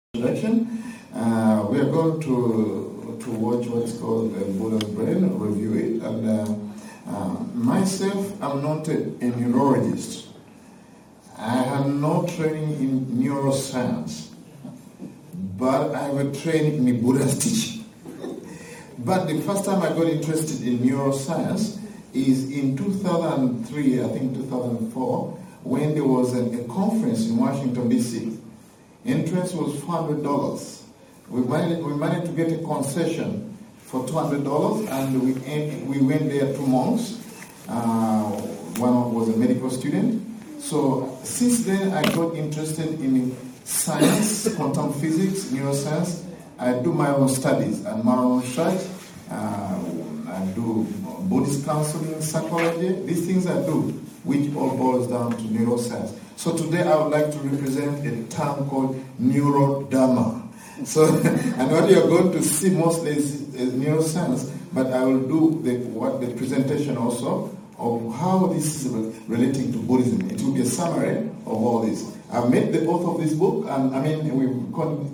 introduction. We are going to watch what's called Buddha's Brain, review it, and myself, I'm not a neurologist. I have no training in neuroscience, but I have a training in Buddha's teaching. But the first time I got interested in neuroscience is in 2003, I think 2004, when there was a conference in Washington, D.C. Entrance was $400. We managed to get a concession for $200, and we went there 2 months. One was a medical student. So since then, I got interested in science, quantum physics, neuroscience. I do my own studies and my own research. I do Buddhist counseling, psychology. These things I do, which all boils down to neuroscience. So today I would like to represent a term called neurodharma. So, and what you're going to see mostly is neuroscience, but I will do the presentation also of how this is relating to Buddhism. It will be a summary of all this. I've met the author of this book, and we've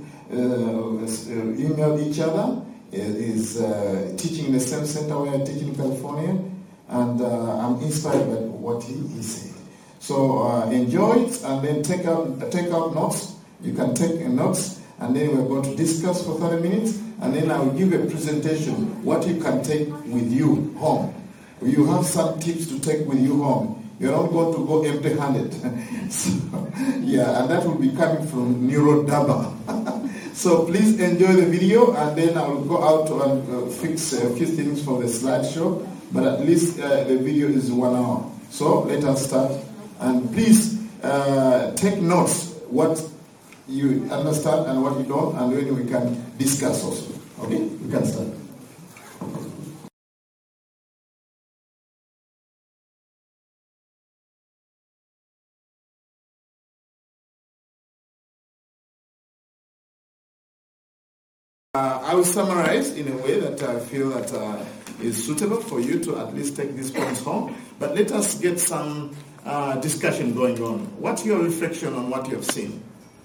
emailed each other. He's teaching in the same center where I teach in California, and I'm inspired by what he said. So enjoy it, and then take out notes. You can take notes, and then we're going to discuss for 30 minutes, and then I will give a presentation, what you can take with you home. You have some tips to take with you home. You're not going to go empty-handed. So, yeah, and that will be coming from Neurodharma. So please enjoy the video, and then I will go out and fix a few things for the slideshow, but at least the video is 1 hour. So let us start. And please take notes what you understand and what you don't, and then we can discuss also. Okay? We can start. I will summarize in a way that I feel that is suitable for you to at least take these points home. But let us get some discussion going on. What's your reflection on what you have seen?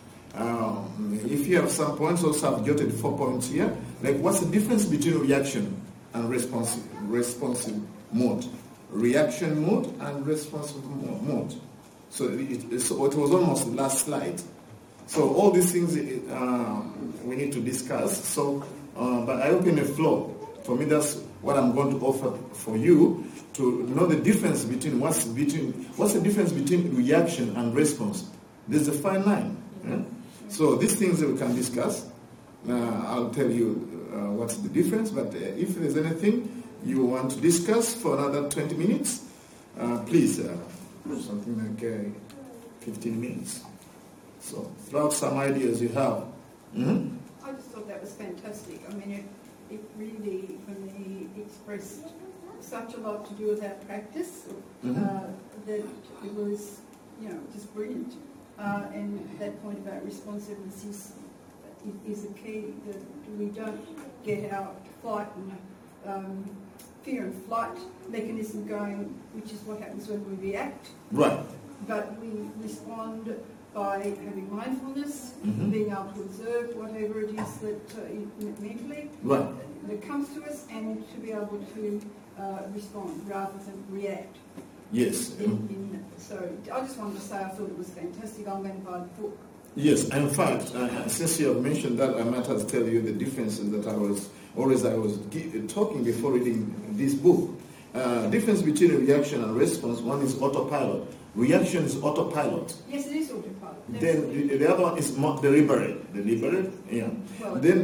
If you have some points, also I've jotted 4 points here. Like, what's the difference between reaction and responsive mode? Reaction mode and responsive mode. So it was almost the last slide. So all these things we need to discuss. So, but I open a floor. For me, that's what I'm going to offer for you, to know the difference between what's the difference between reaction and response. There's a fine line. Yeah? So these things that we can discuss. I'll tell you what's the difference. But if there's anything you want to discuss for another 20 minutes, please, something like 15 minutes. So throw out some ideas you have. Mm-hmm. I just thought that was fantastic. I mean, it really, for me, expressed such a lot to do with our practice, that it was, just brilliant. And that point about responsiveness is a key, that we don't get our flight and fear and flight mechanism going, which is what happens when we react. Right. But we respond by having mindfulness, being able to observe whatever it is that mentally that comes to us, and to be able to respond rather than react. Yes. So I just wanted to say I thought it was fantastic. I'm going to buy the book. Yes, in fact, since you have mentioned that, I might as tell you the differences that I was talking before reading this book. Difference between a reaction and response. One is autopilot. Reaction is autopilot. Yes, it is autopilot. Then the other one is more deliberate. Deliberate, yeah. Well, then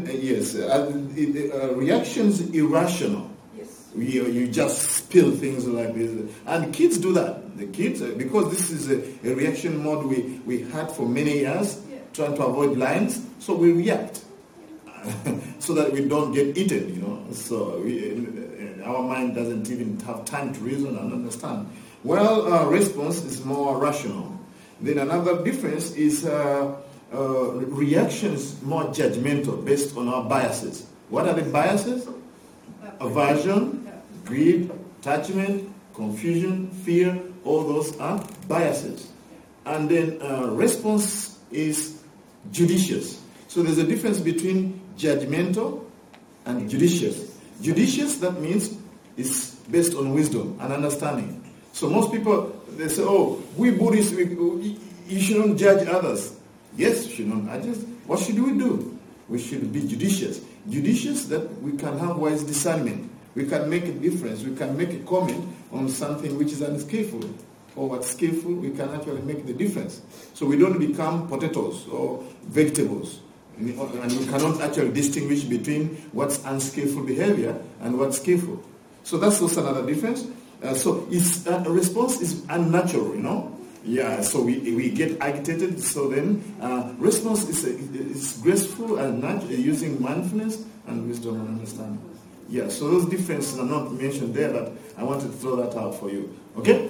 reaction is irrational. Yes. You just spill things like this, and kids do that. The kids, because this is a reaction mode we had for many years, trying to avoid lines, so we react so that we don't get eaten. So our mind doesn't even have time to reason and understand. Well, response is more rational. Then another difference is reaction is more judgmental, based on our biases. What are the biases? Aversion, greed, attachment, confusion, fear, all those are biases. And then response is judicious. So there's a difference between judgmental and judicious. Judicious, that means, is based on wisdom and understanding. So most people, they say, oh, we Buddhists, you shouldn't judge others. Yes, you shouldn't. What should we do? We should be judicious. Judicious, that we can have wise discernment. We can make a difference. We can make a comment on something which is unskillful. Or what's skillful, we can actually make the difference. So we don't become potatoes or vegetables. And we cannot actually distinguish between what's unskillful behavior and what's skillful. So that's also another difference. So a response is unnatural, Yeah, so we get agitated. So then response is graceful and natural, using mindfulness and wisdom and understanding. Yeah, so those differences are not mentioned there, but I wanted to throw that out for you. Okay?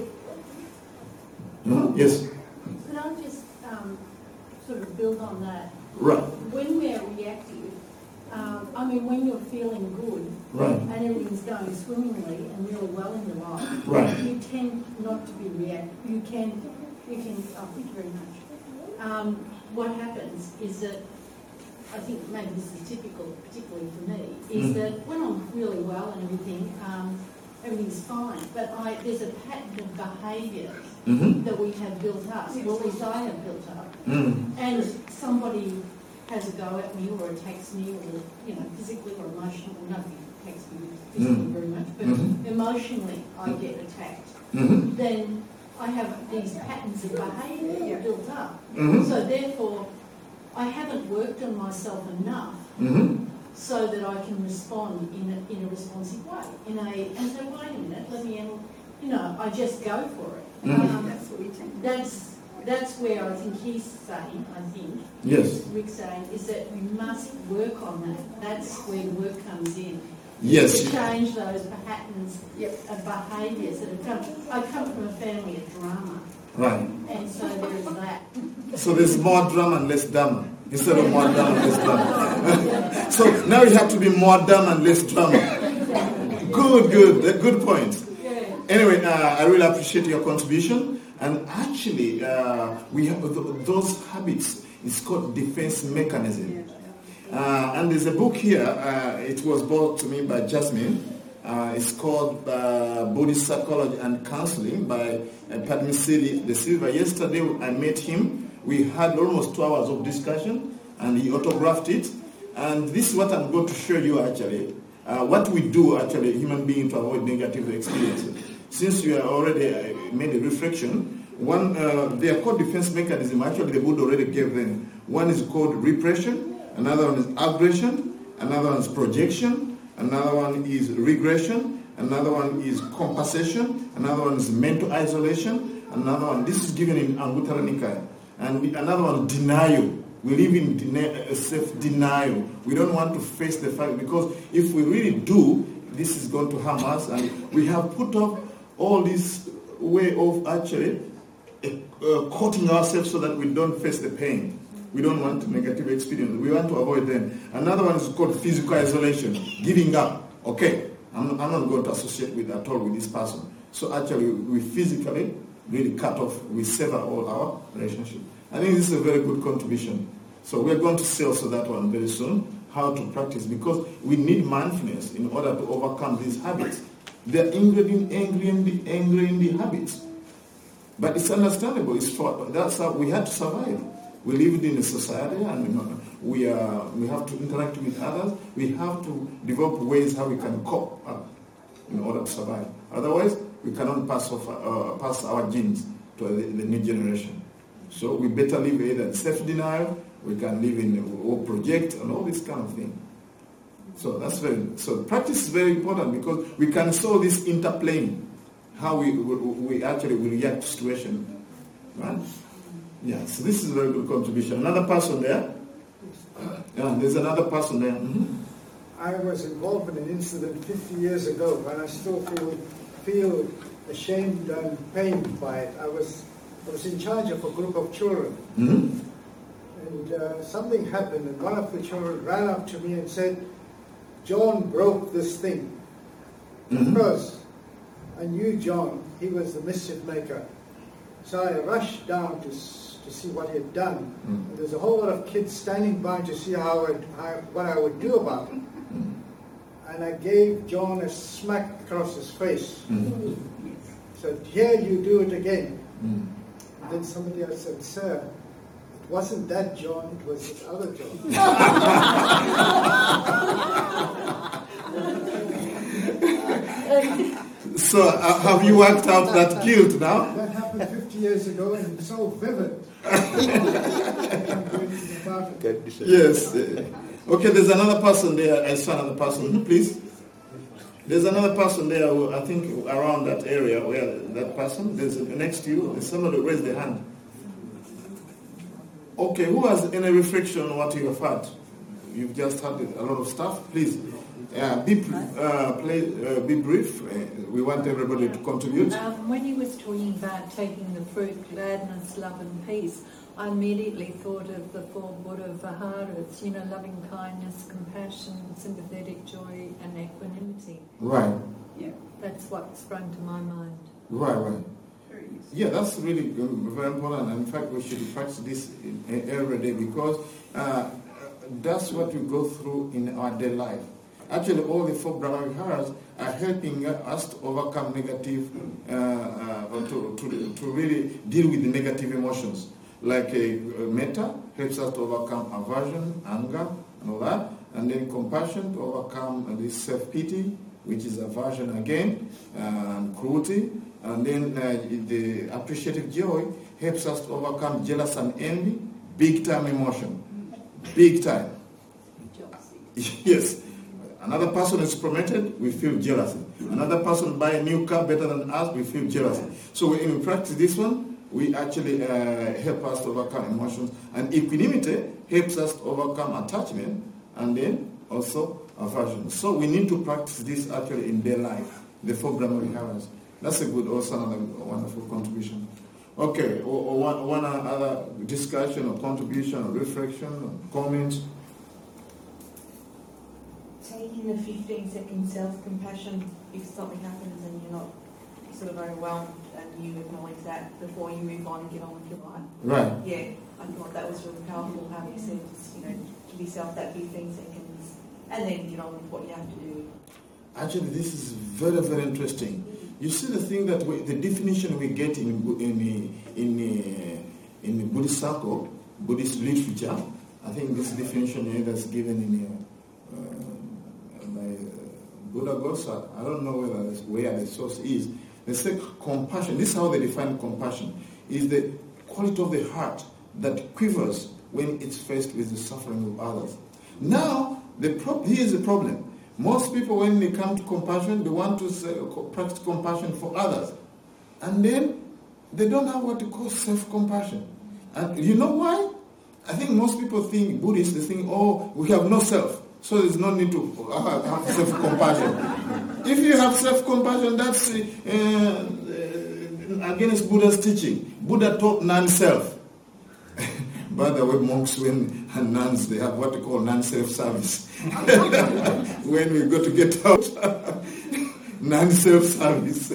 Yes? Could I just sort of build on that? Right. When we're reactive, when you're feeling good, right, and everything's going swimmingly and really well in your life, right, you tend not to be reactive. You can, thank you very much. What happens is that, I think maybe this is typical, particularly for me, is that when I'm really well and everything's fine, but there's a pattern of behaviour that we have built up, or at least I have built up, and somebody has a go at me or attacks me, or physically or emotionally. Nothing attacks me physically very much, but emotionally I get attacked. Then I have these patterns of behaviour built up. So therefore, I haven't worked on myself enough so that I can respond in a responsive way. And say, wait a minute, let me, I just go for it. That's what we tend to do. That's where I think he's saying, yes, Rick's saying, is that we must work on that. That's where work comes in. Yes. To change those patterns of behaviours that have come. I come from a family of drama. Right. And so there's that. So there's more drama and less drama. Instead of more drama and less drama. So now you have to be more drama and less drama. Good point. Anyway, I really appreciate your contribution. And actually, we have those habits. It's called defense mechanism. And there's a book here. It was brought to me by Jasmine. It's called Buddhist Psychology and Counseling by Padmasiri De Silva. Yesterday, I met him. We had almost 2 hours of discussion, and he autographed it. And this is what I'm going to show you actually. What we do actually, human beings, to avoid negative experiences. Since you already made a reflection, they are called defense mechanism. Actually, the Buddha already gave them. One is called repression, another one is aggression, another one is projection, another one is regression, another one is compensation, another one is mental isolation, another one, this is given in Anguttara Nikaya, and another one, denial. We live in self-denial. We don't want to face the fact, because if we really do, this is going to harm us, and we have put up all this way of actually coating ourselves so that we don't face the pain. We don't want negative experience. We want to avoid them. Another one is called physical isolation, giving up. Okay, I'm not going to associate with at all with this person. So actually, we physically really cut off, we sever all our relationship. I think this is a very good contribution. So we're going to see also that one very soon, how to practice, because we need mindfulness in order to overcome these habits. They're ingrained in the habits. But it's understandable. That's how we had to survive. We lived in a society, and we have to interact with others. We have to develop ways how we can cope in order to survive. Otherwise, we cannot pass our genes to the new generation. So we better live either in self-denial, we can live in or project and all this kind of thing. So so practice is very important, because we can solve this interplaying, how we actually will react to situation. Right? Yeah, so this is a very good contribution. Another person there? Yeah, there's another person there. I was involved in an incident 50 years ago, and I still feel ashamed and pained by it. I was in charge of a group of children. And something happened, and one of the children ran up to me and said, "John broke this thing." Of course, I knew John. He was the mischief maker. So I rushed down to see what he had done. And there's a whole lot of kids standing by to see what I would do about it. And I gave John a smack across his face. Said, here you do it again. And then somebody else said, sir, it wasn't that John, it was this other John. So have you worked out that guilt now? That happened 50 years ago and it's so vivid. Yes. Okay, there's another person there. I saw another person, please. There's another person there, who, I think, around that area where that person, there's next to you. There's somebody who raised their hand. Okay, who has any reflection on what you have heard? You've just heard a lot of stuff. Please, be brief. We want everybody to contribute. When you was talking about taking the fruit, gladness, love and peace, I immediately thought of the 4 Buddha Viharas, loving kindness, compassion, sympathetic joy and equanimity. Right. Yeah. That's what sprung to my mind. Right. Very useful. Yeah, that's really very important. In fact, we should practice this every day because that's what we go through in our daily life. Actually, all the 4 Brahma Viharas are helping us to overcome negative, to really deal with the negative emotions. Like metta helps us to overcome aversion, anger, and all that. And then compassion to overcome this self-pity, which is aversion again, and cruelty. And then the appreciative joy helps us to overcome jealous and envy, big time emotion. Big time. Jealousy. Yes. Another person is promoted, we feel jealousy. Another person buy a new car better than us, we feel jealousy. So when we practice this one, we actually help us to overcome emotions. And equanimity helps us to overcome attachment and then also aversion. So we need to practice this actually in their life, the 4 Brahma Viharas. That's a good, also another wonderful contribution. Okay, one other discussion or contribution or reflection or comments? Taking the 15-second self-compassion if something happens and you're not sort of overwhelmed and you acknowledge that before you move on and get on with your life. Right. Yeah, I thought that was really powerful how you said, give yourself that 15 seconds and then get on with what you have to do. Actually, this is very, very interesting. You see the thing that the definition we get in the Buddhist circle, Buddhist literature, I think this definition that's given in by Buddha Gosa, I don't know where the source is. They say compassion, this is how they define compassion, is the quality of the heart that quivers when it's faced with the suffering of others. Now, here's the problem. Most people, when they come to compassion, they want to practice compassion for others. And then they don't have what you call self-compassion. And you know why? I think most people think, Buddhists, they think, we have no self, so there's no need to have self-compassion. If you have self-compassion, that's against Buddha's teaching. Buddha taught non-self. By the way, monks and nuns, they have what they call non-self service. When we go to get out, non-self service.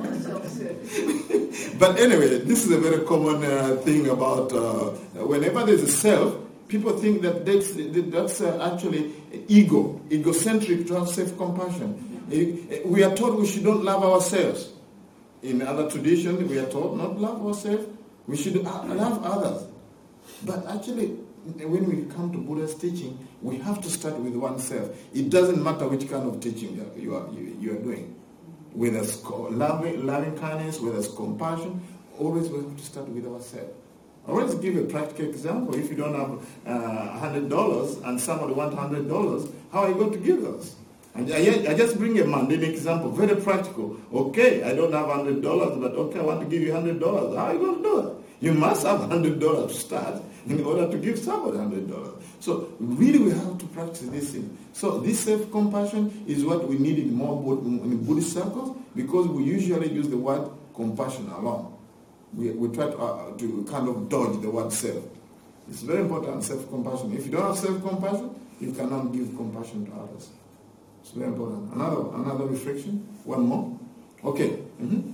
But anyway, this is a very common thing about whenever there's a self, people think that that's actually egocentric to have self-compassion. We are taught we should not love ourselves. In other traditions, we are taught not love ourselves. We should love others. But actually, when we come to Buddha's teaching, we have to start with oneself. It doesn't matter which kind of teaching you are doing. Whether it's loving kindness, whether it's compassion, always we have to start with ourselves. I always give a practical example. If you don't have $100 and somebody wants $100, how are you going to give those? And I just bring a mundane example, very practical. Okay, I don't have $100, but okay, I want to give you $100. How are you going to do that? You must have $100 to start in order to give somebody $100. So really we have to practice this thing. So this self-compassion is what we need in more in Buddhist circles, because we usually use the word compassion alone. We try to kind of dodge the word self. It's very important, self-compassion. If you don't have self-compassion, you cannot give compassion to others. It's very important. Another reflection? One more? Okay. Mm-hmm.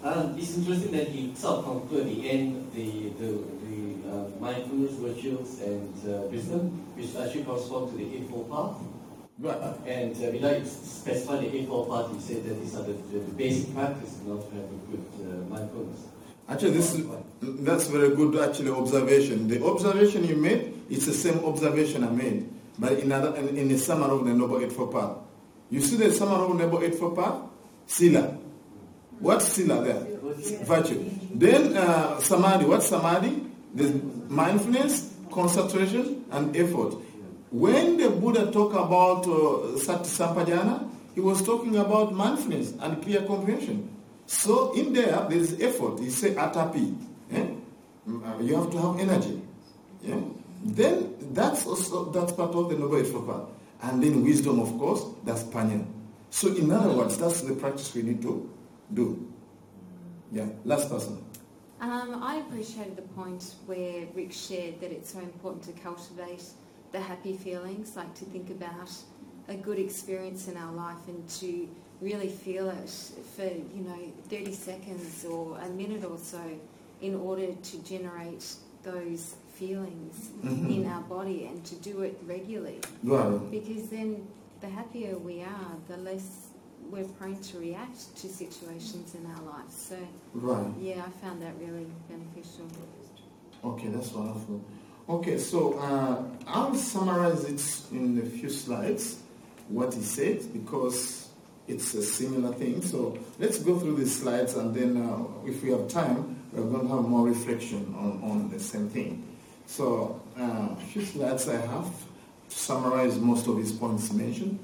It's interesting that you sort of conclude the end, the mindfulness, virtues, and wisdom, which actually correspond to the Eightfold Path. Right. And without specifying the Eightfold Path, you said that these are the basic practices in order to have a good mindfulness. Actually, that's very good observation. The observation you made is the same observation I made, but in a summary of the Noble Eightfold Path. You see the summary of the Noble Eightfold Path? Sila. What's Sila there? Virtue. Then Samadhi. What's Samadhi? There's mindfulness, concentration, and effort. When the Buddha talked about Sati Sampajana, he was talking about mindfulness and clear comprehension. So in there's effort. He said atapi. You have to have energy. Yeah? Then that's part of the Noble Eightfold Path. And then wisdom, of course, that's panya. So in other words, that's the practice we need to do. Yeah, last person. I appreciated the point where Rick shared that it's so important to cultivate the happy feelings, like to think about a good experience in our life and to really feel it for, 30 seconds or a minute or so in order to generate those feelings in our body and to do it regularly. Right. Because then the happier we are, the less we're prone to react to situations in our lives. So, right. Yeah, I found that really beneficial. Okay, that's wonderful. Okay, so I'll summarize it in a few slides, what he said, because it's a similar thing. So let's go through these slides, and then if we have time, we're going to have more reflection on the same thing. So a few slides I have to summarize most of his points mentioned.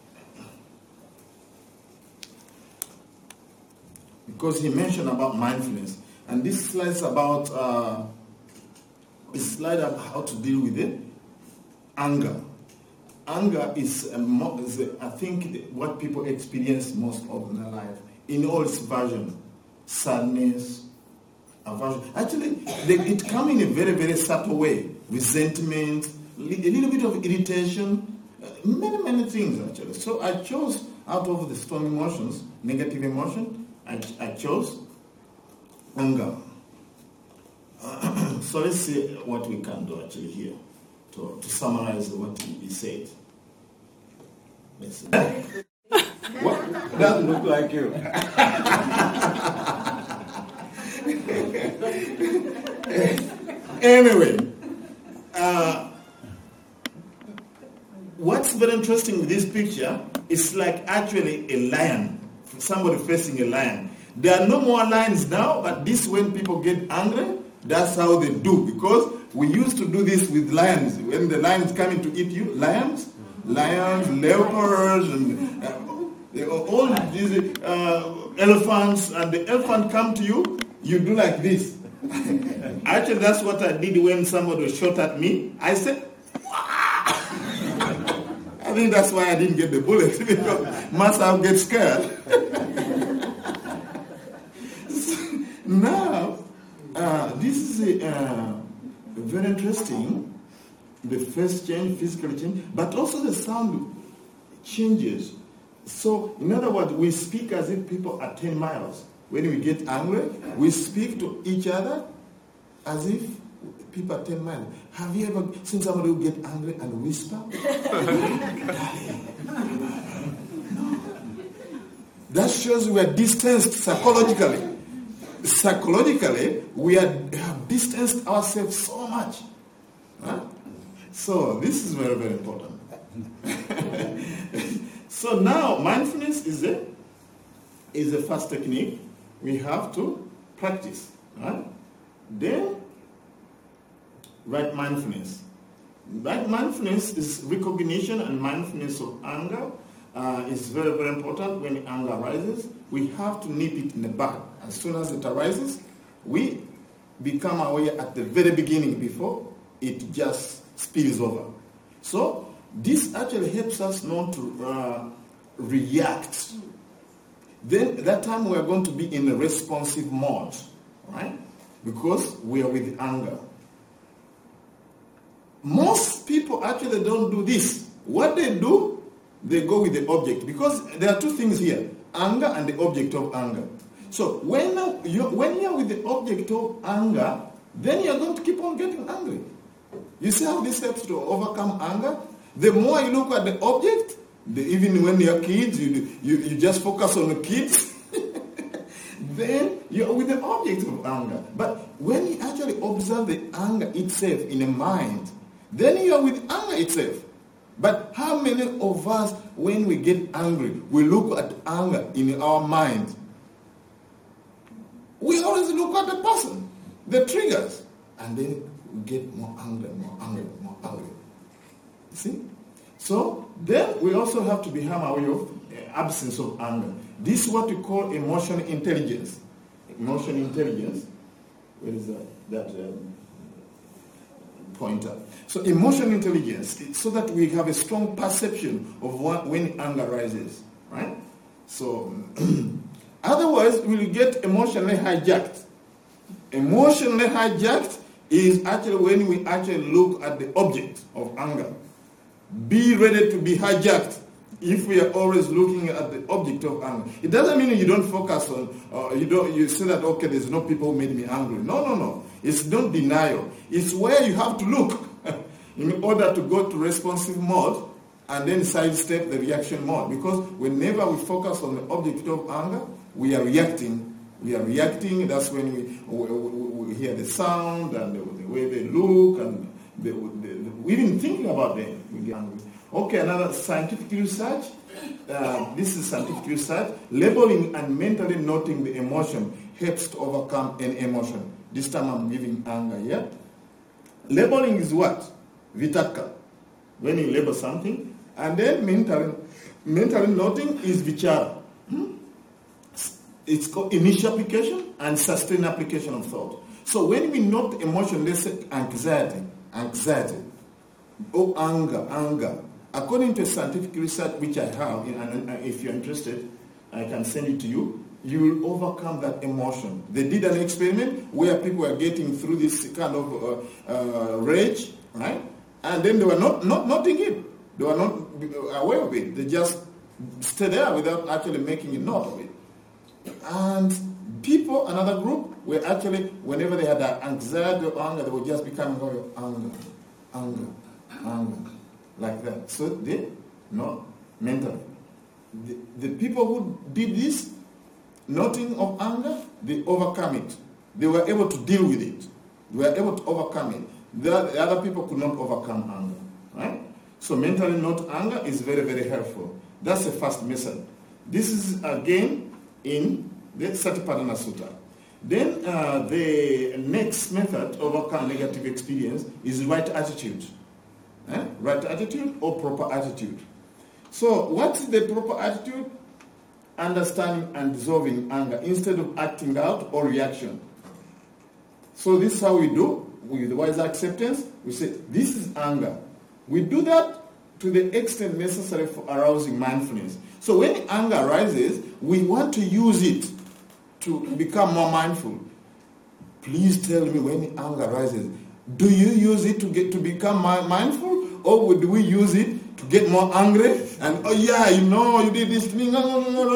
Because he mentioned about mindfulness. And this slide is about a slide about how to deal with it. Anger. Anger is, I think, what people experience most of in their life, in all its versions. Sadness, aversion. Actually, it comes in a very, very subtle way. Resentment, a little bit of irritation, many, many things, actually. So I chose, out of the strong emotions, negative emotion, I chose anger. So let's see what we can do actually here to summarize what he said. Let's see. What? Doesn't look like you. Anyway, what's very interesting with this picture is like actually a lion. Somebody facing a lion. There are no more lions now, but this when people get angry, that's how they do. Because we used to do this with lions. When the lions coming to eat you, lions, leopards, and all these elephants, and the elephant come to you, you do like this. Actually, that's what I did when somebody shot at me. I said, I think that's why I didn't get the bullet, because must have get scared. Now, this is very interesting. The first change, physical change, but also the sound changes. So, in other words, we speak as if people are 10 miles. When we get angry, we speak to each other as if people are 10 miles. Have you ever seen somebody who get angry and whisper? No. That shows we are distanced psychologically. Psychologically, we have distanced ourselves so much. Huh? So this is very, very important. So now mindfulness is a first technique we have to practice. Right? Then right mindfulness. Right mindfulness is recognition and mindfulness of anger. Is very, very important. When anger arises, we have to nip it in the bud. As soon as it arises, we become aware at the very beginning before it just spills over. So this actually helps us not to react. Then at that time we are going to be in a responsive mode, right? Because we are with anger. Most people actually don't do this. What they do, they go with the object. Because there are two things here, anger and the object of anger. So when you're with the object of anger, then you're going to keep on getting angry. You see how this helps to overcome anger? The more you look at the object, even when you're kids, you just focus on the kids, then you're with the object of anger. But when you actually observe the anger itself in a mind, then you're with anger itself. But how many of us, when we get angry, we look at anger in our mind? We always look at the person, the triggers, and then we get more angry, more angry, more angry. You see? So then we also have to become aware of absence of anger. This is what we call emotional intelligence. Emotional intelligence. Where is that pointer? So emotional intelligence, so that we have a strong perception of when anger rises, right? So otherwise we'll get emotionally hijacked. Emotionally hijacked is actually when we actually look at the object of anger. Be ready to be hijacked if we are always looking at the object of anger. It doesn't mean you don't focus on, you say that, okay, there's no people who made me angry. No. It's not denial. It's where you have to look in order to go to responsive mode and then sidestep the reaction mode. Because whenever we focus on the object of anger, we are reacting. That's when we hear the sound and the way they look and we didn't think about them. We get angry. Okay, another scientific research. This is scientific research. Labeling and mentally noting the emotion helps to overcome an emotion. This time I'm giving anger here. Labeling is what? Vitarka. When you label something. And then mentally noting is vichara. It's called initial application and sustained application of thought. So when we note emotion, let's say anxiety, or anger. According to scientific research which I have, and if you're interested, I can send it to you, you will overcome that emotion. They did an experiment where people were getting through this kind of rage, right? And then they were not noting it. They were not aware of it. They just stay there without actually making a note of it. And people, another group, were actually, whenever they had that anxiety or anger, they would just become anger, like that. So they, not mentally. The people who did this, noting of anger, they overcome it. They were able to deal with it. They were able to overcome it. The other people could not overcome anger, right? So mentally not anger is very, very helpful. That's the first method. This is again in the Satipatthana Sutta. Then the next method to overcome negative experience is right attitude. Right attitude or proper attitude. So what is the proper attitude? Understanding and dissolving anger instead of acting out or reaction. So this is how we do. With wise acceptance, we say, this is anger. We do that to the extent necessary for arousing mindfulness. So when anger arises, we want to use it to become more mindful. Please tell me, when anger arises, do you use it to become mindful, or do we use it to get more angry? And you did this to me. No.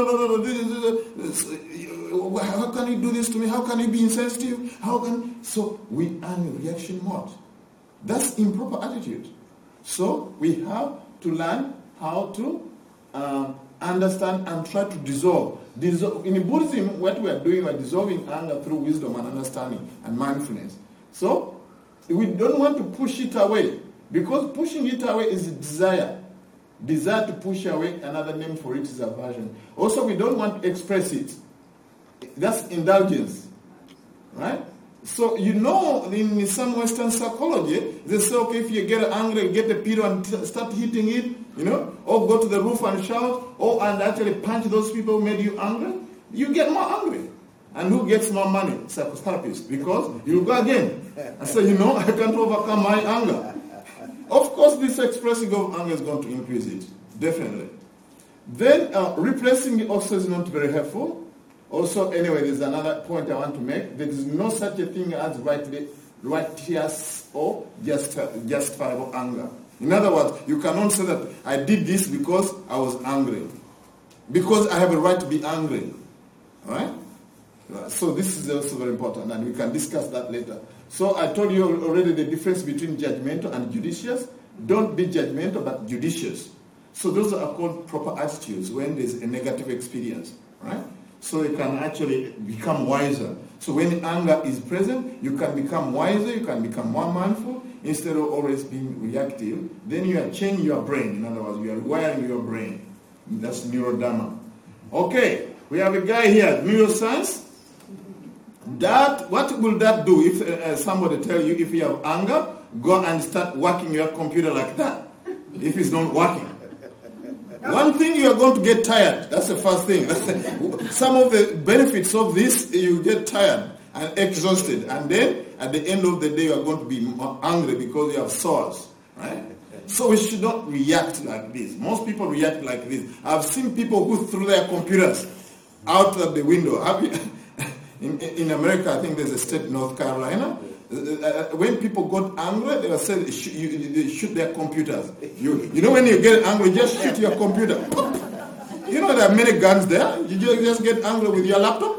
How can you do this to me? How can you be insensitive? So we are in reaction mode. That's improper attitude. So we have to learn how to understand and try to dissolve. In Buddhism, what we are doing, we are dissolving anger through wisdom and understanding and mindfulness. So we don't want to push it away, because pushing it away is a desire. Desire to push away, another name for it is aversion. Also, we don't want to express it. That's indulgence, right? So in some Western psychology, they say, okay, if you get angry, get a pillow and start hitting it, or go to the roof and shout, and actually punch those people who made you angry, you get more angry. And who gets more money? Psychotherapist, because you go again and say, I can't overcome my anger. Of course, this expressing of anger is going to increase it, definitely. Then replacing it also is not very helpful. Also, anyway, there's another point I want to make. There is no such a thing as righteous or justifiable anger. In other words, you cannot say that I did this because I was angry. Because I have a right to be angry. Right? So this is also very important, and we can discuss that later. So I told you already the difference between judgmental and judicious. Don't be judgmental, but judicious. So those are called proper attitudes when there's a negative experience, right? So you can actually become wiser. So when anger is present, you can become wiser, you can become more mindful, instead of always being reactive. Then you are changing your brain. In other words, you are rewiring your brain. That's neurodharma. Okay, we have a guy here, neuroscience. What will that do if somebody tell you if you have anger, go and start working your computer like that, if it's not working? One thing, you are going to get tired. That's the first thing. Some of the benefits of this, you get tired and exhausted. And then, at the end of the day, you are going to be angry because you have sores. Right? So we should not react like this. Most people react like this. I've seen people who threw their computers out of the window. In America, I think there's a state, North Carolina. When people got angry, they were saying they shoot their computers. You know, when you get angry, just shoot your computer. You know there are many guns there. You just get angry with your laptop.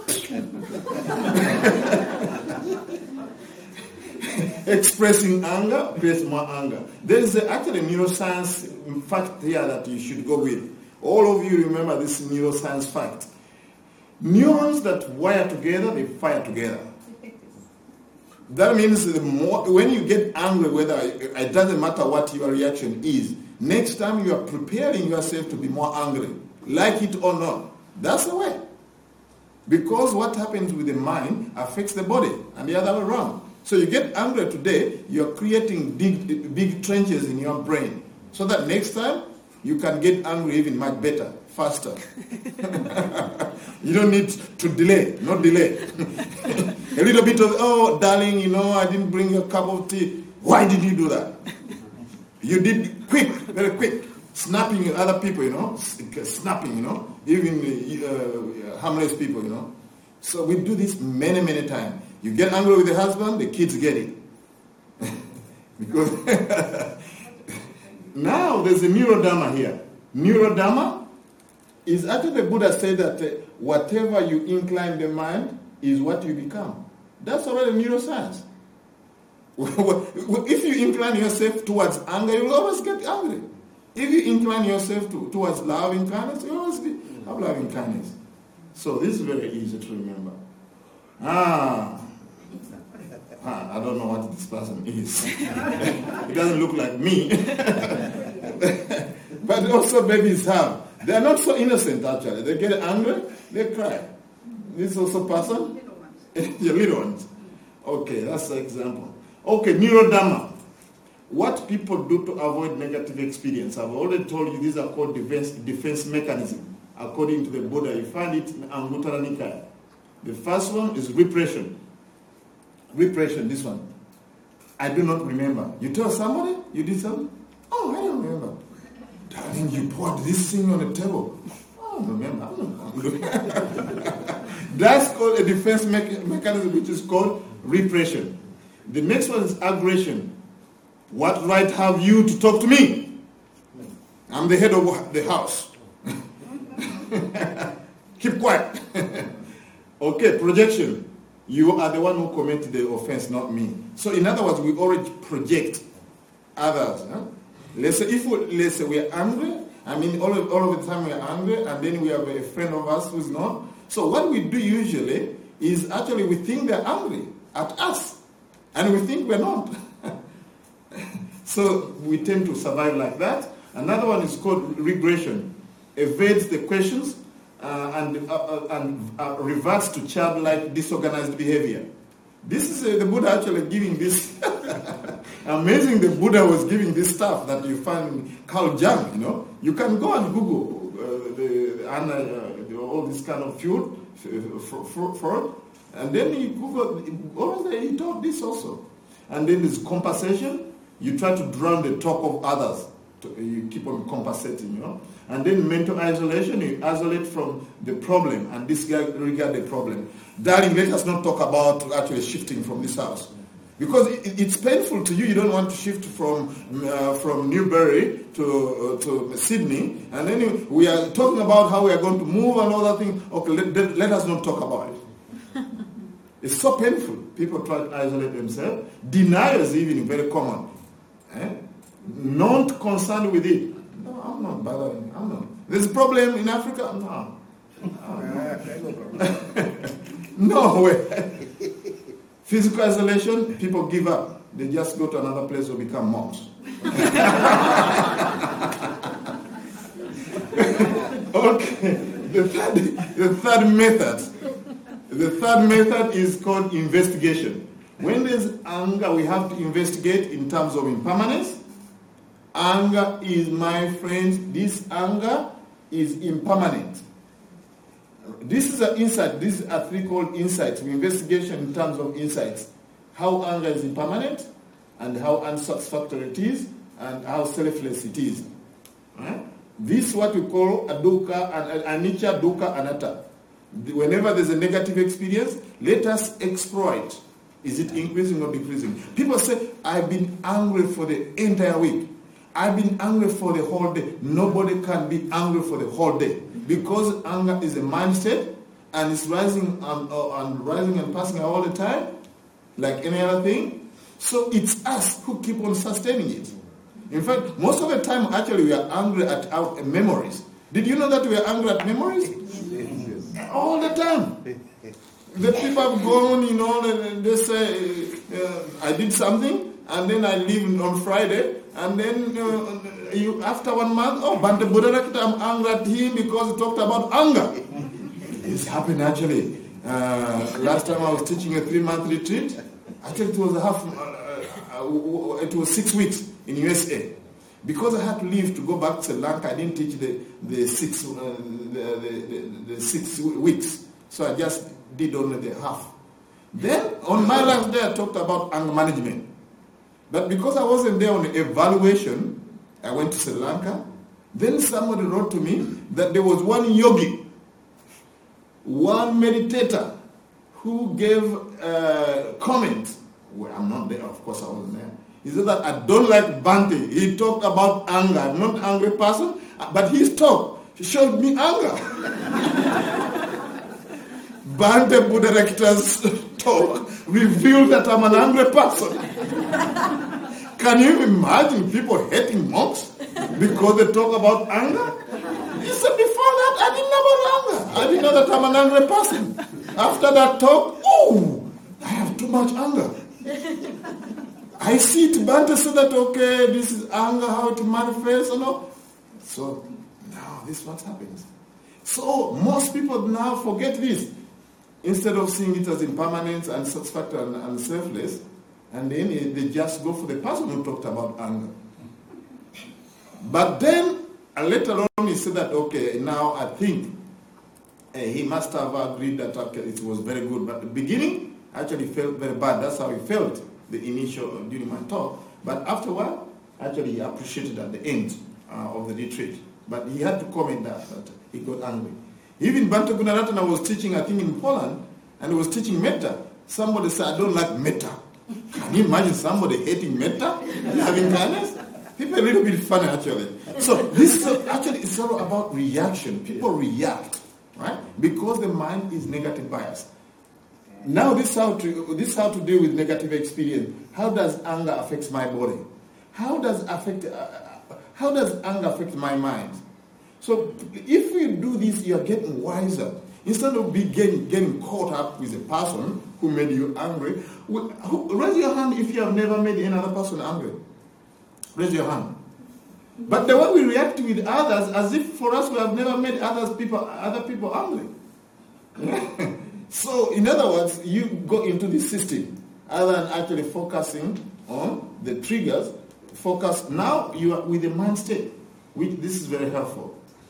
Expressing anger creates more anger. There is actually neuroscience fact here that you should go with. All of you remember this neuroscience fact. Neurons that wire together, they fire together. That means when you get angry, it doesn't matter what your reaction is. Next time you are preparing yourself to be more angry, like it or not. That's the way. Because what happens with the mind affects the body, and the other way around. So you get angry today, you're creating big trenches in your brain, so that next time you can get angry even much better, faster. You don't need to delay, not delay. A little bit of, oh, darling, I didn't bring you a cup of tea. Why did you do that? You did quick, very quick. Snapping at other people, snapping, even harmless people, So we do this many, many times. You get angry with the husband, the kids get it. Because now there's a neurodharma here. Neurodharma is actually the Buddha said that whatever you incline the mind is what you become. That's already neuroscience. If you incline yourself towards anger, you'll always get angry. If you incline yourself towards loving kindness, you always have loving kindness. So this is very easy to remember. I don't know what this person is. It doesn't look like me. But also babies have. They are not so innocent actually. They get angry, they cry. This also person? Little ones. The little ones. Okay, that's the example. Okay, neurodharma. What people do to avoid negative experience. I've already told you these are called defense mechanisms. According to the Buddha, you find it in Anguttara Nikaya. The first one is repression. Repression, this one. I do not remember. You tell somebody you did something? Oh, I don't remember. Darling, you poured this thing on the table. Oh, I don't remember. That's called a defense mechanism, which is called repression. The next one is aggression. What right have you to talk to me? I'm the head of the house. Keep quiet. Okay, projection. You are the one who committed the offense, not me. So in other words, we already project others. Huh? Let's say we are angry. I mean, all of the time we are angry, and then we have a friend of us who's not. So what we do usually is actually we think they're angry at us, and we think we're not. So we tend to survive like that. Another one is called regression. Evades the questions and reverts to childlike disorganized behavior. This is the Buddha actually giving this. Amazing, the Buddha was giving this stuff that you find in Carl Jung, You can go and Google all this kind of fruit, and then you Google, he taught this also. And then there's compensation. You try to drown the talk of others. You keep on compensating, And then mental isolation, you isolate from the problem and disregard the problem. Darling, let us not talk about actually shifting from this house. Because it's painful to you. You don't want to shift from Newbury to Sydney. And then we are talking about how we are going to move and all that thing. Okay, let us not talk about it. It's so painful. People try to isolate themselves. Denial is even very common. Not concerned with it. No, I'm not bothering. I'm not. There's a problem in Africa? No. No way. Physical isolation, people give up. They just go to another place or become monks. Okay. The third method is called investigation. When there's anger, we have to investigate in terms of impermanence. Anger is, my friends, this anger is impermanent. This is an insight. These are three called insights. Investigation in terms of insights. How anger is impermanent, and how unsatisfactory it is, and how selfless it is. Right? This is what we call adukkha, anicca, dukkha, anatta. Whenever there's a negative experience, let us explore it. Is it increasing or decreasing? People say, I've been angry for the entire week. I've been angry for the whole day. Nobody can be angry for the whole day. Because anger is a mindset, and it's rising and passing all the time, like any other thing. So it's us who keep on sustaining it. In fact, most of the time, actually, we are angry at our memories. Did you know that we are angry at memories? Yes. All the time. The people have gone, they say, I did something, and then I leave on Friday, and then after 1 month, Bante Buddha, I'm angry at him because he talked about anger. It's happened actually. Last time I was teaching a 3-month retreat, actually it was 6 weeks in USA. Because I had to leave to go back to Sri Lanka, I didn't teach the 6 weeks. So I just did only the half. Then on my last day I talked about anger management. But because I wasn't there on the evaluation, I went to Sri Lanka. Then somebody wrote to me that there was one yogi, one meditator, who gave a comment. Well, I'm not there, of course I wasn't there. He said that I don't like Bante. He talked about anger. I'm not an angry person, but his talk showed me anger. Bante Buddha-Rakita's talk revealed that I'm an angry person. Can you imagine people hating monks because they talk about anger? He said before that, I didn't know about anger. I didn't know that I'm an angry person. After that talk, I have too much anger. I see it, Bante said that, okay, this is anger, how it manifests, So now this is what happens. So most people now forget this. Instead of seeing it as impermanent and satisfactory and selfless, and then they just go for the person who talked about anger. But then later on he said that, okay, now I think he must have agreed that it was very good. But at the beginning, actually felt very bad. That's how he felt the initial during my talk. But afterward, actually he appreciated at the end of the retreat. But he had to comment that he got angry. Even Bante Gunaratana was teaching, I think, in Poland, and he was teaching metta. Somebody said, I don't like metta. Can you imagine somebody hating metta and having kindness? People are a little bit funny, actually. So this is actually it's all about reaction. People react, right? Because the mind is negative biased. Now this is how to deal with negative experience. How does anger affect my body? How does anger affect my mind? So if you do this, you are getting wiser. Instead of getting caught up with a person who made you angry, raise your hand if you have never made another person angry. Raise your hand. But the way we react with others, as if for us we have never made other people angry. So in other words, you go into this system other than actually focusing on the triggers. Focus now you are with the mind state, which this is very helpful.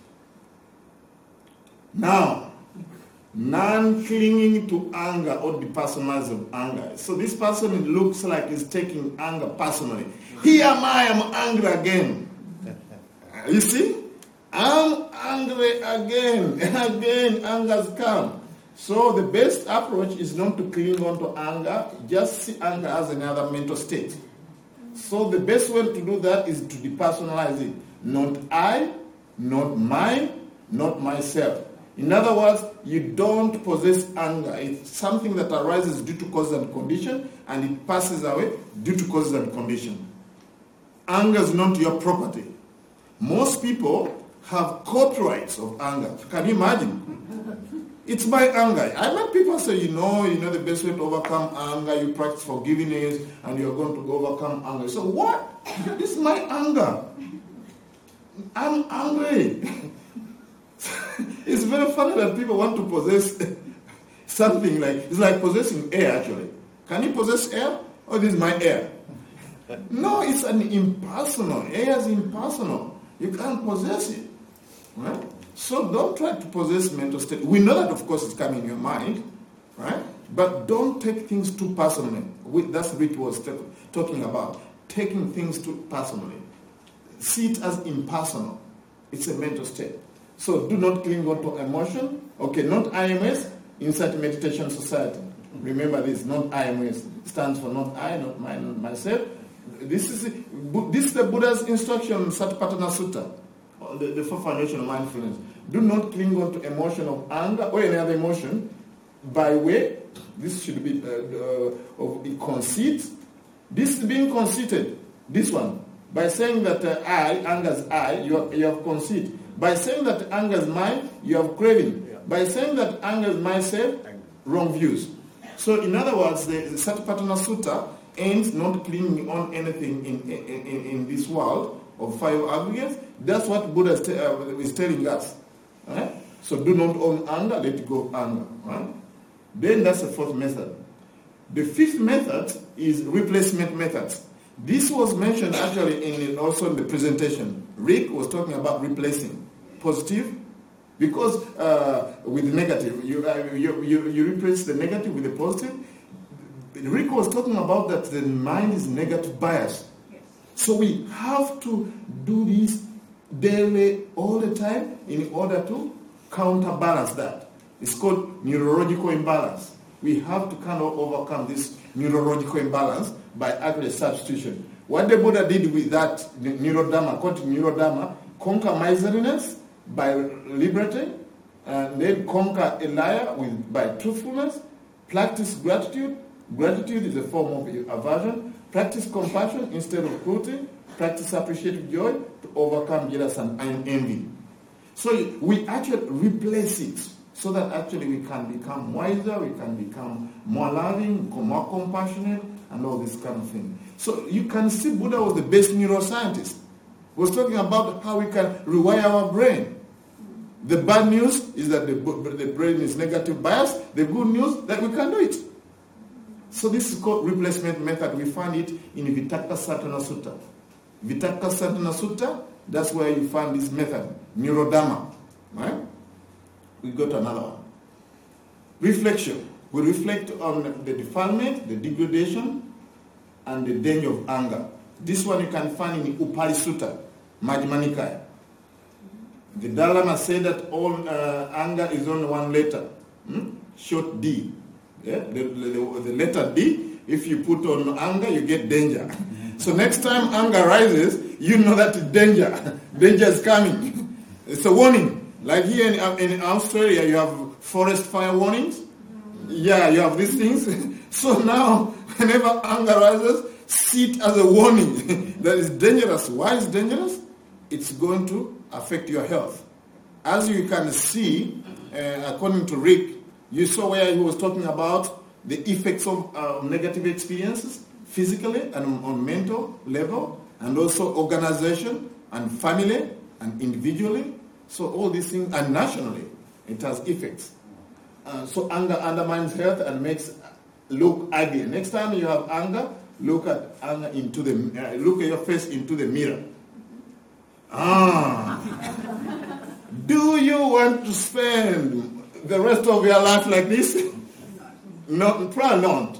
Now, non-clinging to anger or depersonalizing of anger. So this person looks like he's taking anger personally. Here am I angry again. You see? I'm angry again and again anger's come. So the best approach is not to cling on to anger, just see anger as another mental state. So the best way to do that is to depersonalize it. Not I, not mine, not myself. In other words, you don't possess anger. It's something that arises due to causes and condition, and it passes away due to causes and condition. Anger is not your property. Most people have court rights of anger. Can you imagine? It's my anger. I met people say, you know the best way to overcome anger, you practice forgiveness, and you're going to overcome anger. So what? This is my anger. I'm angry. It's very funny that people want to possess something it's like possessing air actually. Can you possess air? Oh, this is my air. No, it's an impersonal. Air is impersonal. You can't possess it. Right? So don't try to possess mental state. We know that of course it's coming in your mind, right? But don't take things too personally. That's what Rick was talking about. Taking things too personally. See it as impersonal. It's a mental state. So do not cling on to emotion. Okay, not IMS, Insight Meditation Society. Remember this, not IMS. Stands for not I, not mine, not myself. This is the Buddha's instruction, Satipatthana Sutta, the four foundation of mindfulness. Do not cling on to emotion of anger or any other emotion by way, this should be of conceit. This is being conceited, this one. By saying that I, anger is I, you have conceit. By saying that anger is mine, you have craving. Yeah. By saying that anger is myself, wrong views. So in other words, the Satipatthana Sutta aims not clinging on anything in this world of five aggregates. That's what Buddha is telling us. Right? So do not own anger, let go of anger. Right? Then that's the fourth method. The fifth method is replacement methods. This was mentioned actually also in the presentation. Rick was talking about replacing positive, because with negative, you replace the negative with the positive. Rick was talking about that the mind is negative bias. Yes. So we have to do this daily, all the time, in order to counterbalance that. It's called neurological imbalance. We have to kind of overcome this neurological imbalance by actual substitution. What the Buddha did with that neurodharma, called neurodharma, conquer miserliness by liberating, and then conquer a liar by truthfulness, practice gratitude. Gratitude is a form of aversion. Practice compassion instead of cruelty. Practice appreciative joy to overcome jealousy and envy. So we actually replace it so that actually we can become wiser, we can become more loving, more compassionate, and all this kind of thing. So you can see Buddha was the best neuroscientist. He was talking about how we can rewire our brain. The bad news is that the brain is negative bias. The good news that we can do it. So this is called replacement method. We find it in Vitakkasattana Sutta. Vitakkasattana Sutta, that's where you find this method, neurodharma. Right? We go to another one. Reflection. We reflect on the defilement, the degradation, and the danger of anger. This one you can find in Upali Sutta, Majjhima Nikaya. The Dalai Lama said that all anger is only one letter, short D. Yeah? The letter D, if you put on anger, you get danger. So next time anger rises, you know that danger. Danger is coming. It's a warning. Like here in Australia, you have forest fire warnings. Yeah, you have these things. So now, whenever anger rises, see it as a warning that is dangerous. Why is it dangerous? It's going to affect your health. As you can see, according to Rick, you saw where he was talking about the effects of negative experiences, physically and on mental level, and also organization and family and individually. So all these things, and nationally, it has effects. So anger undermines health and makes look ugly. Next time you have anger, look at anger look at your face into the mirror. Do you want to spend the rest of your life like this? No, probably not.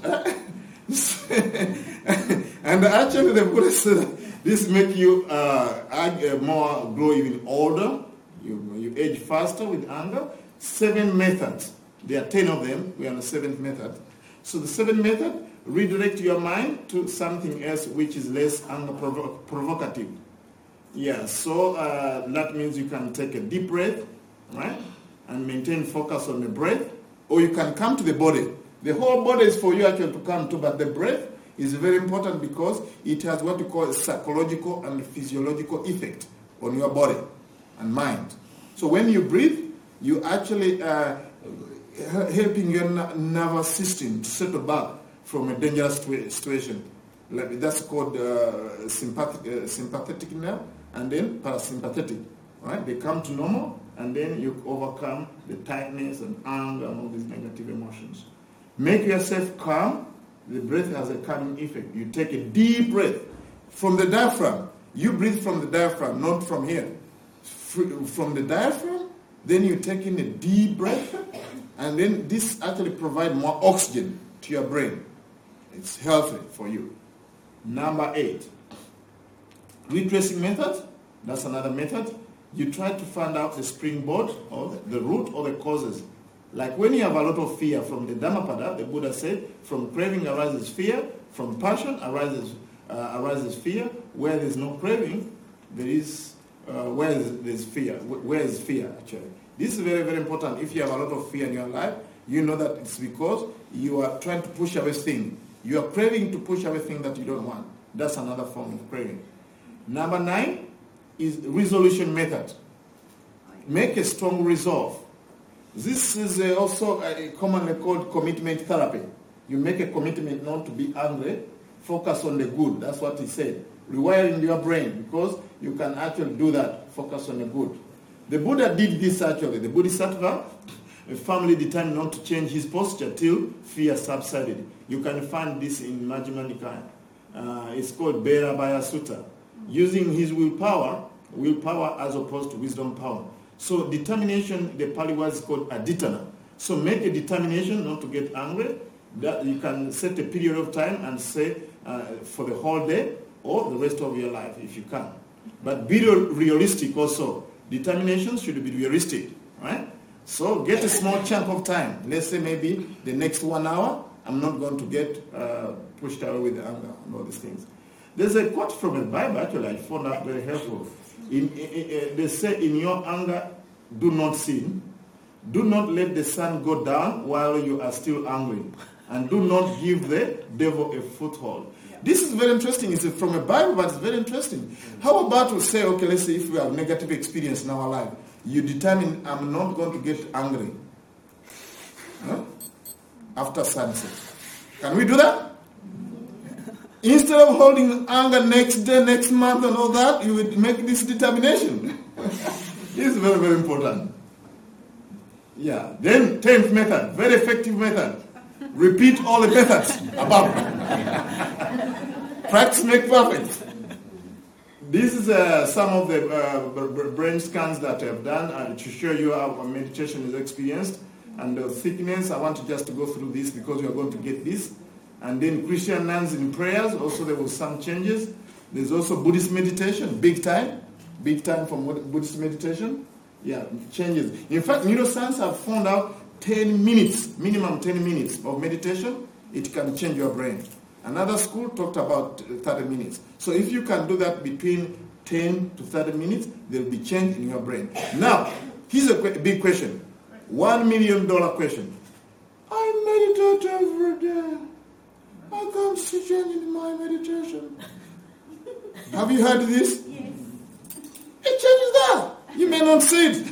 And actually, the Buddha said this make you grow even older. You age faster with anger. 7 methods. There are 10 of them. We are on the 7th method. So the 7th method, redirect your mind to something else which is less anger provocative. Yeah, so that means you can take a deep breath, right? and maintain focus on the breath, or you can come to the body. The whole body is for you actually to come to, but the breath is very important because it has what you call a psychological and physiological effect on your body and mind. So when you breathe, you actually helping your nervous system to settle back from a dangerous situation. Like that's called sympathetic nerve and then parasympathetic. Right? They come to normal, and then you overcome the tightness and anger and all these negative emotions. Make yourself calm. The breath has a calming effect. You take a deep breath from the diaphragm. You breathe from the diaphragm, not from here. From the diaphragm, then you take in a deep breath, and then this actually provides more oxygen to your brain. It's healthy for you. Number 8, retracing method. That's another method. You try to find out the springboard or the root or the causes. Like when you have a lot of fear, from the Dhammapada, the Buddha said, from craving arises fear, from passion arises fear. Where there's no craving, there is where there's fear. Where is fear actually? This is very, very important. If you have a lot of fear in your life, you know that it's because you are trying to push away things. You are craving to push away things that you don't want. That's another form of craving. Number 9 is resolution method. Make a strong resolve. This is also commonly called commitment therapy. You make a commitment not to be angry, focus on the good. That's what he said. Rewiring your brain, because you can actually do that, focus on the good. The Buddha did this actually. The Bodhisattva firmly determined not to change his posture till fear subsided. You can find this in Majjhima Nikaya. It's called Bherabhaya Sutta. Using his willpower as opposed to wisdom power. So determination, the Pali word is called aditana. So make a determination not to get angry. That you can set a period of time and say for the whole day or the rest of your life if you can. But be realistic also. Determination should be realistic, right? So get a small chunk of time. Let's say maybe the next 1 hour, I'm not going to get pushed away with anger and all these things. There's a quote from the Bible, actually, I found that very helpful. They say, in your anger, do not sin. Do not let the sun go down while you are still angry. And do not give the devil a foothold. Yeah. This is very interesting. It's from a Bible, but it's very interesting. How about we say, okay, let's say if we have negative experience in our life, you determine, I'm not going to get angry after sunset. Can we do that? Instead of holding anger next day, next month and all that, you would make this determination. This is very, very important. Yeah. Then 10th method, very effective method. Repeat all the methods above. Practice make perfect. This is some of the brain scans that I've done to show you how meditation is experienced. And the thickness, I want just to go through this because we are going to get this. And then Christian nuns in prayers, also there was some changes. There's also Buddhist meditation, big time for Buddhist meditation. Yeah, changes. In fact, neuroscience have found out 10 minutes, minimum 10 minutes of meditation, it can change your brain. Another school talked about 30 minutes. So if you can do that between 10 to 30 minutes, there will be change in your brain. Now, here's a big question. $1 million question. I meditate every day. I can't see change in my meditation. Have you heard this? Yes. It changes that. You may not see it.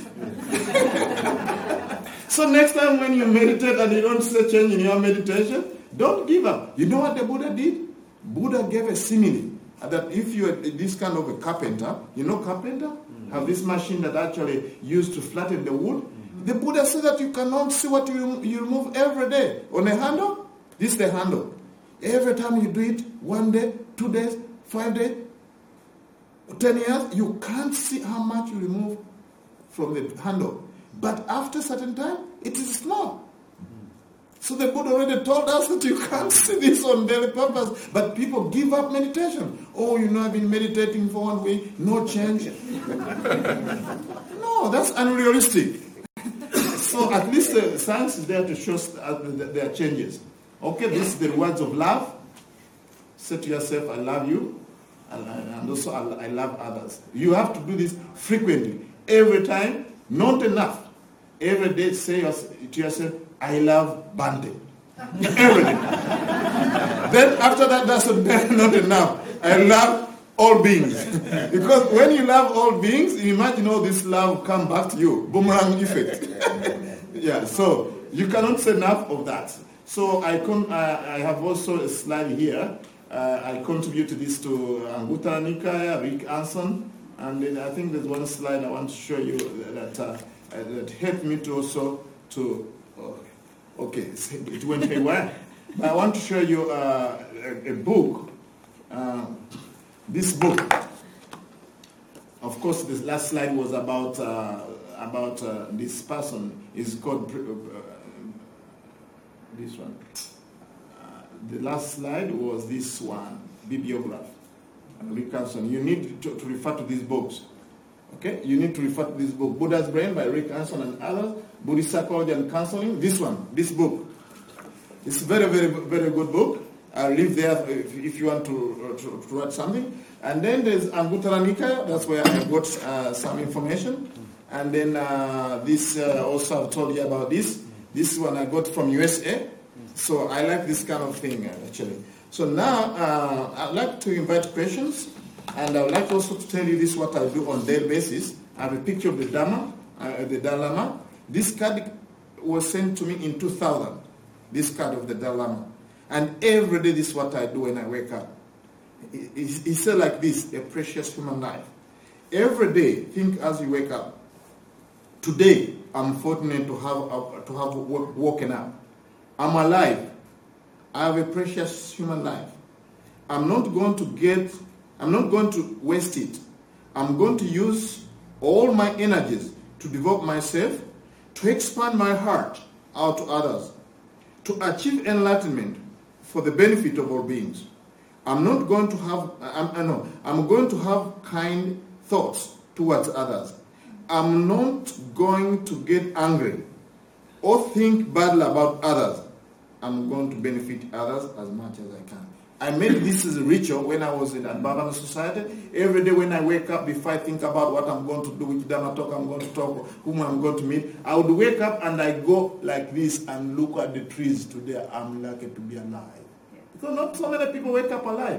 So next time when you meditate and you don't see a change in your meditation, don't give up. You know what the Buddha did? Buddha gave a simile that if you are this kind of a carpenter, you know carpenter? Have this machine that actually used to flatten the wood. The Buddha said that you cannot see what you remove every day. On a handle, this is the handle. Every time you do it, 1 day, 2 days, 5 days, 10 years, you can't see how much you remove from the handle. But after a certain time, it is small. So the Buddha already told us that you can't see this on daily purpose. But people give up meditation. Oh, I've been meditating for 1 week, no change. No, that's unrealistic. So at least the science is there to show there are changes. Okay, this is the words of love. Say to yourself, I love you. And also I love others. You have to do this frequently. Every time, not enough. every day say to yourself, I love Bande. Every day. Then after that, that's not enough. I love all beings. Because when you love all beings, you imagine all this love come back to you. Boomerang effect. Yeah, so you cannot say enough of that. So I have also a slide here. I contributed this to Anguttara Nikaya, Rick Anson, and then I think there's one slide I want to show you that helped me to also to. Okay, it went haywire. But I want to show you a book. This book. Of course, this last slide was about this person. Is called this one. The last slide was this one, bibliograph. Rick Anson. You need to refer to these books. Okay? You need to refer to this book. Buddha's Brain by Rick Anson and others. Buddhist Psychology and Counseling. This one, this book. It's a very, very, very good book. I'll leave there if you want to write something. And then there's Anguttara Nikaya. That's where I got some information. And then this also I've told you about this. This one I got from USA. So I like this kind of thing, actually. So now I'd like to invite questions, and I would like also to tell you this what I do on a daily basis. I have a picture of the Dalai Lama. This card was sent to me in 2000, this card of the Dalai Lama. And every day this is what I do when I wake up. He said like this, a precious human life. Every day, think as you wake up. Today, I'm fortunate to have woken up. I'm alive. I have a precious human life. I'm not going to waste it. I'm going to use all my energies to devote myself, to expand my heart out to others, to achieve enlightenment for the benefit of all beings. I'm going to have kind thoughts towards others. I'm not going to get angry or think badly about others. I'm going to benefit others as much as I can. I made this as a ritual when I was in Bhavana Society. Every day when I wake up, before I think about what I'm going to do, which Dharma talk I'm going to talk, whom I'm going to meet, I would wake up and I go like this and look at the trees. Today I'm lucky to be alive. Because not so many people wake up alive.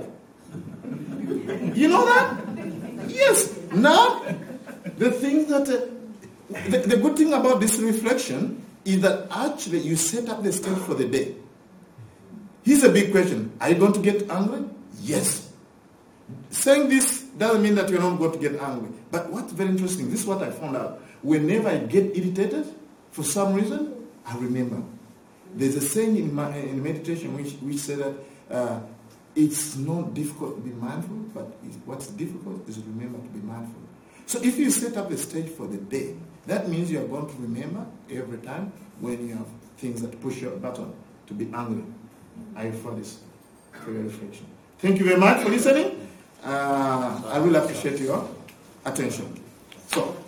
You know that? Yes. Now, the thing that, the good thing about this reflection is that actually you set up the stage for the day. Here's a big question. Are you going to get angry? Yes. Saying this doesn't mean that you're not going to get angry. But what's very interesting, this is what I found out. Whenever I get irritated, for some reason, I remember. There's a saying in meditation which says that it's not difficult to be mindful, but what's difficult is remember to be mindful. So if you set up a stage for the day, that means you are going to remember every time when you have things that push your button to be angry. I refer this for your reflection. Thank you very much for listening. I will appreciate your attention. So,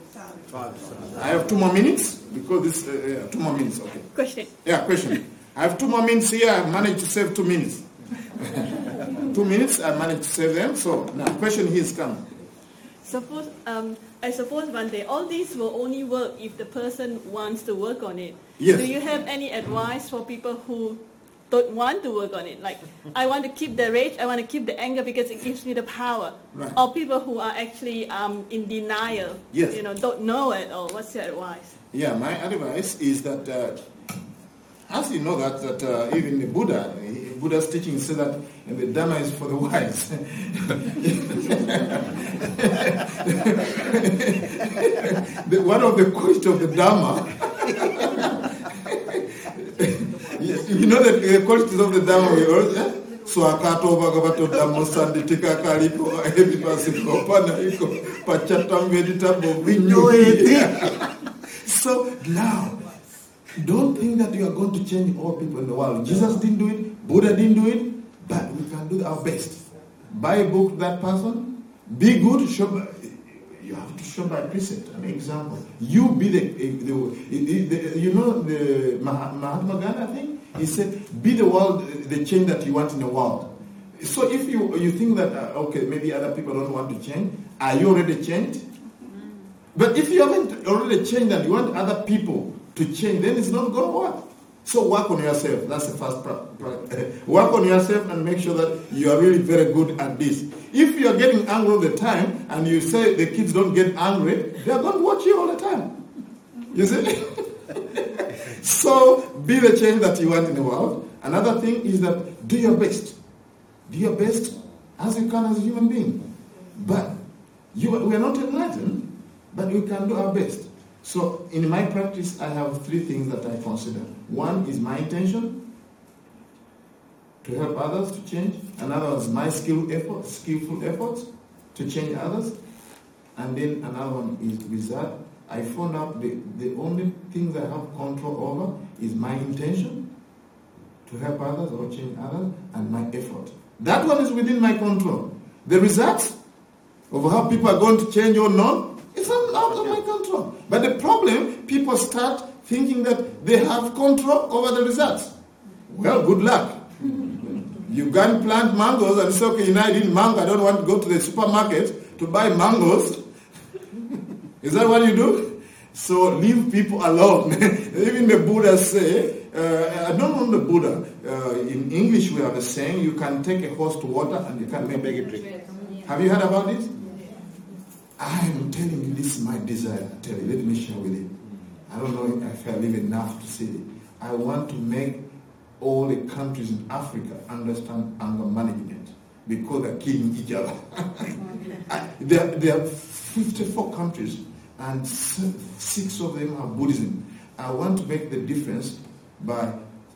I have 2 more minutes because this 2 more minutes. Okay. Question. Yeah, question. I have 2 more minutes here. I managed to save 2 minutes. 2 minutes. I managed to save them. So now, question here is coming. I suppose one day all these will only work if the person wants to work on it. Yes. Do you have any advice for people who don't want to work on it? Like, I want to keep the rage, I want to keep the anger because it gives me the power. Right. Or people who are actually in denial, Yes. don't know at all. What's your advice? Yeah, my advice is that, as you know that even the Buddha's teaching says that the Dharma is for the wise. One of the questions of the Dharma, you know that the questions of the Dharma we always so akato bhagavato dhammo sanditika kaliko edipasiko panaiko pachatam veditabo vinyo. So now, don't think that you are going to change all people in the world. Jesus didn't do it, Buddha didn't do it, but we can do our best. Buy a book to that person, be good, you have to show by precept, an example. You be the Mahatma Gandhi, I think, he said, be the world, the change that you want in the world. So if you think that, okay, maybe other people don't want to change, are you already changed? But if you haven't already changed and you want other people to change, then it's not going to work. So work on yourself. That's the first work on yourself and make sure that you are really very good at this. If you are getting angry all the time and you say the kids don't get angry, they are going to watch you all the time. You see? So be the change that you want in the world. Another thing is that do your best. Do your best as you can as a human being. But we are not enlightened, but we can do our best. So in my practice, I have 3 things that I consider. One is my intention to help others to change. Another is my skillful efforts to change others. And then another one is result. I found out the only things I have control over is my intention to help others or change others and my effort. That one is within my control. The results of how people are going to change or not, it's not out of my control. But the problem, people start thinking that they have control over the results. Well, good luck. You can plant mangoes and say, okay, I need mango. I don't want to go to the supermarket to buy mangoes. Is that what you do? So leave people alone. Even the Buddha say, I don't know the Buddha. In English we have a saying, you can take a horse to water and you can make it drink. Have you heard about this? I am telling you, this is my desire. I tell you, let me share with you. I don't know if I live enough to say it. I want to make all the countries in Africa understand anger management because they're killing each other. There are 54 countries and 6 of them are Buddhism. I want to make the difference by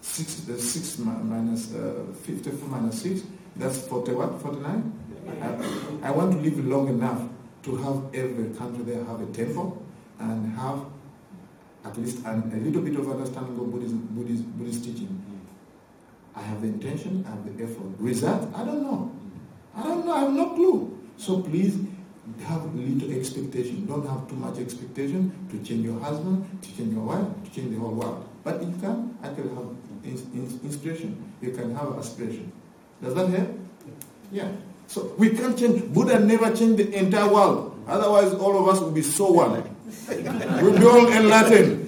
6 minus 54 minus 6. That's 40 what? 49? I want to live long enough to have every country there have a temple and have at least a little bit of understanding of Buddhist teaching. I have the intention, I have the effort. Result? I don't know. I have no clue. So please have little expectation. Don't have too much expectation to change your husband, to change your wife, to change the whole world. But you can actually have inspiration. You can have aspiration. Does that help? Yeah. So we can't change. Buddha never changed the entire world. Otherwise, all of us would be so one. We'll be all enlightened.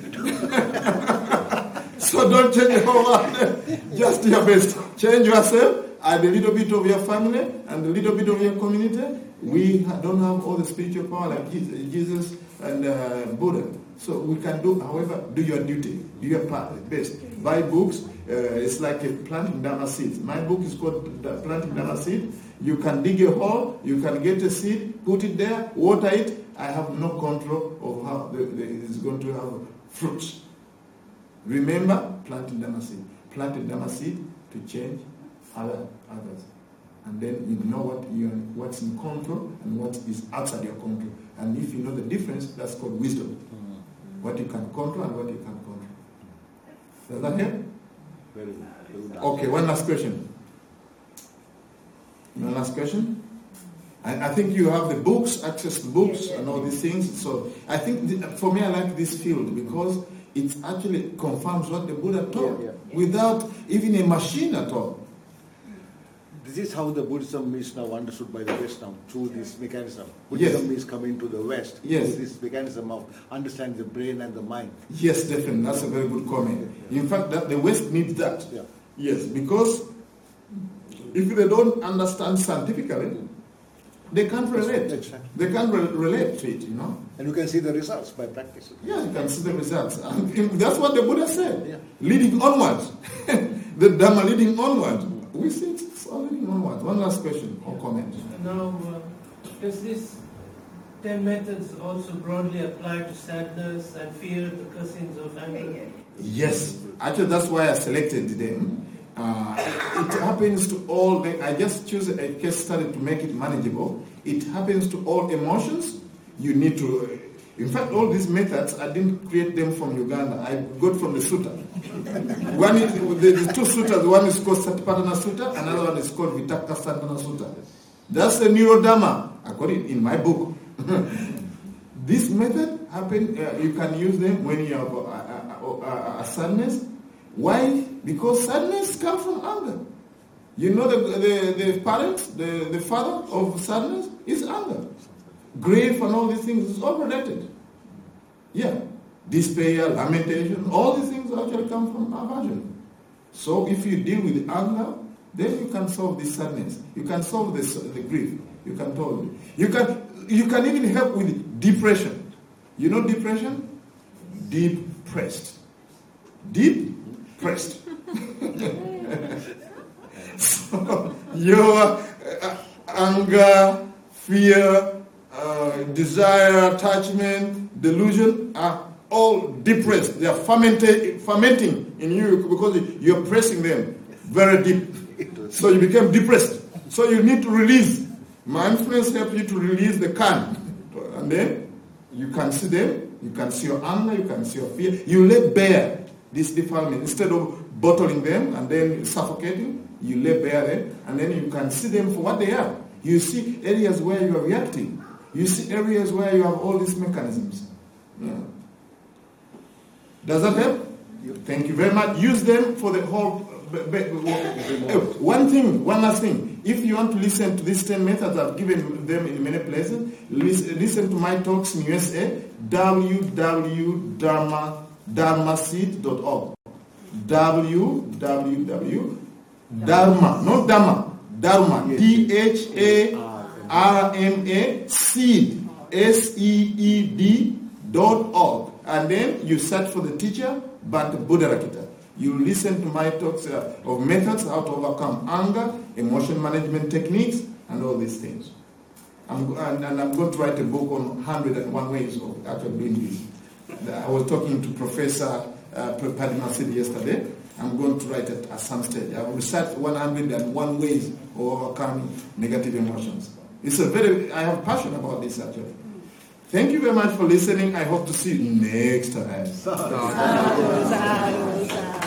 So don't change the whole world. Just do your best. Change yourself and a little bit of your family and a little bit of your community. We don't have all the spiritual power like Jesus and Buddha. So we can do, however, do your duty. Do your part, best. Buy books. It's like a planting Dharma seeds. My book is called Planting Dharma Seed. You can dig a hole, you can get a seed, put it there, water it. I have no control of how it's going to have fruits. Remember, planting Dharma seed. Planting Dharma seed to change others. And then you know what's in control and what is outside your control. And if you know the difference, that's called wisdom. What you can control and what you can't control. Does that help? Very good. Okay, one last question. One last question? I think you have the books, access to books and all these things. So I think, for me, I like this field because it actually confirms what the Buddha taught without even a machine at all. This is how the Buddhism is now understood by the West now, through this mechanism. Buddhism is coming to the West through this mechanism of understanding the brain and the mind. Yes, definitely. That's a very good comment. In fact, the West needs that. Yeah. Yes, because if they don't understand scientifically, they can't relate. Exactly. They can't relate to it, you know. And you can see the results by practice. Yeah, you can see the results. And that's what the Buddha said. Yeah. Leading onwards. The Dhamma leading onwards. We see it's all leading onwards. One last question or comment. Now, does this 10 methods also broadly apply to sadness and fear, the cursings of anger? Yes. Actually, that's why I selected them. It happens to all, I just choose a case study to make it manageable. It happens to all emotions. You need to, in fact, all these methods, I didn't create them from Uganda. I got from the sutta. One is, the 2 suttas, one is called Satipatthana Sutta, another one is called Vitakka Santana Sutta. That's the Neurodhamma, according in my book. This method happen. You can use them when you have sadness. Why? Because sadness comes from anger. You know the parent, the father of sadness is anger. Grief and all these things is all related. Yeah. despair, lamentation, all these things actually come from aversion. So if you deal with anger, then you can solve the sadness. You can solve the grief. You can solve it. You can even help with depression. You know depression? Depressed. Depressed. So your anger, fear, desire, attachment, delusion are all depressed. They are fermenting in you because you're pressing them very deep. So you become depressed. So you need to release. Mindfulness helps you to release the can. And then you can see them. You can see your anger. You can see your fear. You lay bare this defilement. Instead of bottling them and then suffocating, you lay bare them. And then you can see them for what they are. You see areas where you are reacting. You see areas where you have all these mechanisms. Yeah. Does that help? Thank you very much. Use them for the whole... One last thing. If you want to listen to these 10 methods, I've given them in many places. Listen to my talks in USA, www.dharmaseed.org. www.dharma, not Dharma, Dharma, DHARMA, seed, SEED.org. And then you search for the teacher, Bhante Buddharakkhita. You listen to my talks of methods, how to overcome anger, emotion management techniques, and all these things. I'm going to write a book on 101 ways of actually doing this. I was talking to Professor Padmasidi yesterday. I'm going to write it at some stage. I've researched 101 ways of overcoming negative emotions. I have passion about this actually. Thank you very much for listening. I hope to see you next time.